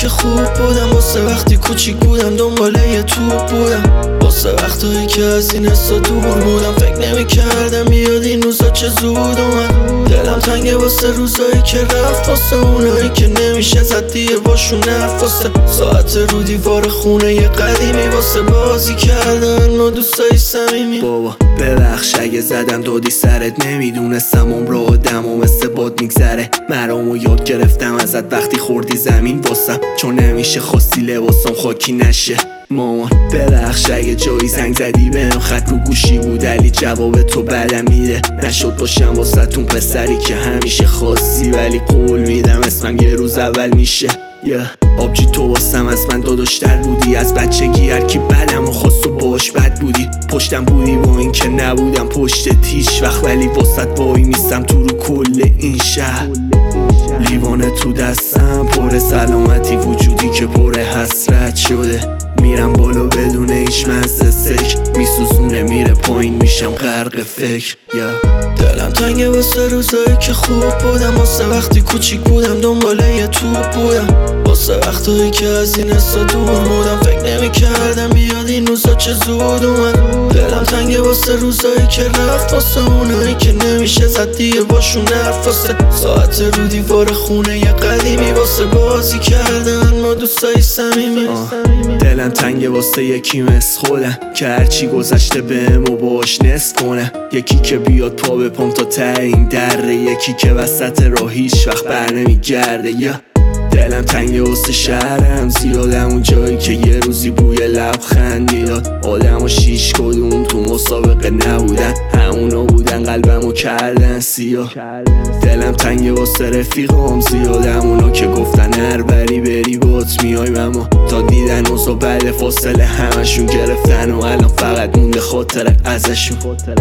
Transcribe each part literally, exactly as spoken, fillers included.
که خوب بودم، واسه وقتی کوچیک بودم دنبال یه توپ بودم، واسه وقتایی که از این حسا دور بودم. فکر نمی کردم بیاد این روزا چه زود اومد. دلم تنگه واسه روزایی که رفت، واسه اونایی که نمیشه زد دیگه باشون حرف، واسه ساعت رو دیوار خونه یه قدیمی، واسه بازی کردن ما دوستای صمیمی. بابا ببخش اگه زدم دادی سرت، نمیدونستم عمر آدم و مثل باد میگذره. مرامو یاد گرفتم ازت وقتی خوردی زمین واسم، چون نمیشه خواستی لباسم خاکی نشه. مامان ببخش اگه جایی زنگ زدی بهم، خط رو گوشی بود علی جواب تو بدم میده. نشد باشم واسه تون پسری که همیشه خواستی، ولی قول میدم اسمم یه روز اول میشه. yeah. آبجی تو واسم از من داداشتر بودی، از بچگی هرکی بدم و خواست و باش بد بودی. پشتم بودی با این که نبودم پشت هیچ وقت، ولی واسط وای میستم تو رو کل این شهر. لیوانه تو دستم پر سلامتی، وجودی که پر حسرت شده. میرم بالا بدون هیچ مزه سک، میسوزونه میره پایین میشم غرق فکر. yeah. دلم تنگه واسه روزایی که خوب بودم، واسه وقتی کوچیک بودم دنبال یه توپ بودم، واسه وقتایی که از این حسا دور بودم. فکر نمی کردم بیاد این روزا چه زود اومد. دلم تنگه واسه روزایی که رفت، واسه اونایی که نمیشه زد دیگه باشون حرف، واسه ساعت رو دیوار خونه یه قدیمی، واسه بازی کردن ما دوستای صمیمی. دلم تنگه واسه یکی مثل خودم که هرچی گذشته بهم و باش نصف کنه. یکی که بیاد پا به پام تا ته این دره، یکی که وسط راه هیچ وقت بر نمیگرده. yeah. دلم تنگه واسه شهرم، زیادم اون جایی که یه روزی بوی لبخندی داد. آدم و شیش کدوم تو مسابقه نبودن، همونا بودن قلبمو کردن سیاه. دلم تنگه واسه رفیقام، زیادم اونا که گفتن هر بری بری بات میایم، اما تا دیدن اوزا بعد فاصله همشون گرفتن و الان فقط مونده خاطر ازشون.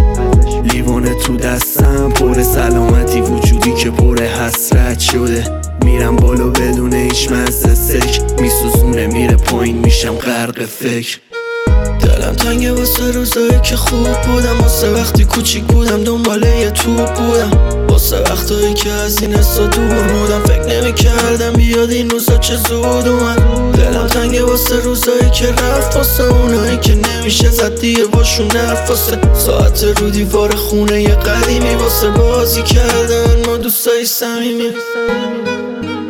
لیوانه تو دستم پر سلامتی، وجودی که پر حسرت شده. میرم بالا بدون هیچ مزه سک، میسوزونه میره پایین میشم غرق فکر. دلم تنگه واسه روزایی که خوب بودم، واسه وقتی کوچیک بودم دنبال یه توپ بودم، واسه وقتایی که از این حسا دور بودم. فکر نمی کردم بیاد این روزا چه زود اومد. دلم تنگه واسه روزایی که رفت، واسه اونایی که نمیشه زد دیگه باشون حرف، واسه ساعت رو دیوار خونه یه قدیمی، واسه بازی کردن ما دوستای صمیمی.